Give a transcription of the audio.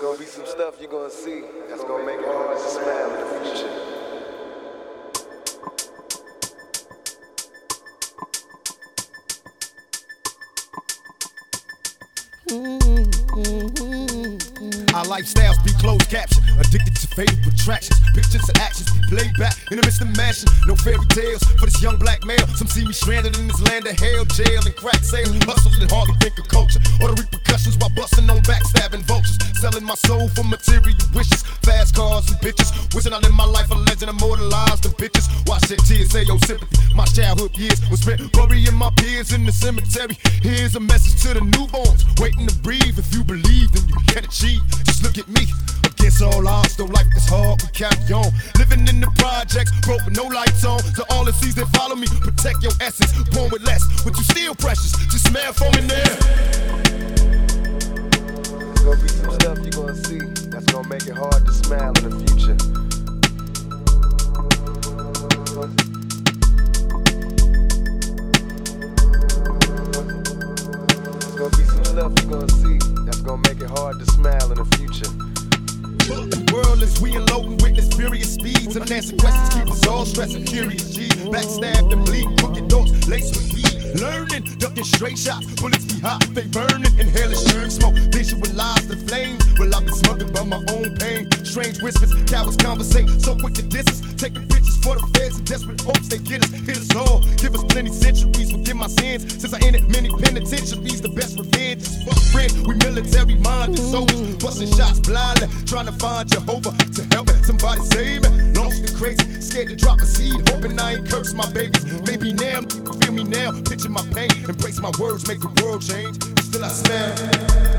gonna be some stuff you're gonna see that's gonna make it hard to smile in the future. Our lifestyles be closed captioned, addicted to favorite attractions. Pictures and actions be played back in the midst of mashing. No fairy tales for this young black male. Some see me stranded in this land of hell, jail and crack sales. Hustling hardly think of culture or the repercussions while busting on backstabbing vultures. Selling my soul for material wishes, fast cars and bitches. Wishing I live my life a legend, immortalized the bitches. Watch that tears say your sympathy. My childhood years was spent burying my peers in the cemetery. Here's a message to the newborns waiting to breathe. If you believe, then you can achieve. Just look at me, against all odds, though life is hard, we carry on. Living in the projects, broke with no lights on. To all the seas that follow me, protect your essence. Born with less, but you still precious. Just smell for me now. There's gonna be some stuff you're gonna see that's gonna make it hard to smile in the future. There's gonna be some stuff you're gonna see that's gonna make it hard to smile in the future. The world is we unloading, witness furious speeds. Unanswered questions keep us all stressing, curious G. Backstabbed and bleeding, crooked doors laced with weed. Learning, ducking straight shots, bullets be hot, they burning. Inhaling stern smoke, visualize the flame. Well, I've been smothered by my own pain. Strange whispers, cowards conversate, so quick to diss us. Taking pictures for the feds in desperate hopes they get us. Hit us all, give us plenty centuries, forgive my sins. Since I entered many penitentiaries, the best revenge is fuck friend. We military minded soldiers, busting shots blindly, trying to find Jehovah to help somebody save me. Lost and crazy, scared to drop a seed, hoping I ain't curse my babies. Maybe now, feel me now, picture my pain, embrace my words, make the world change. Still I smile.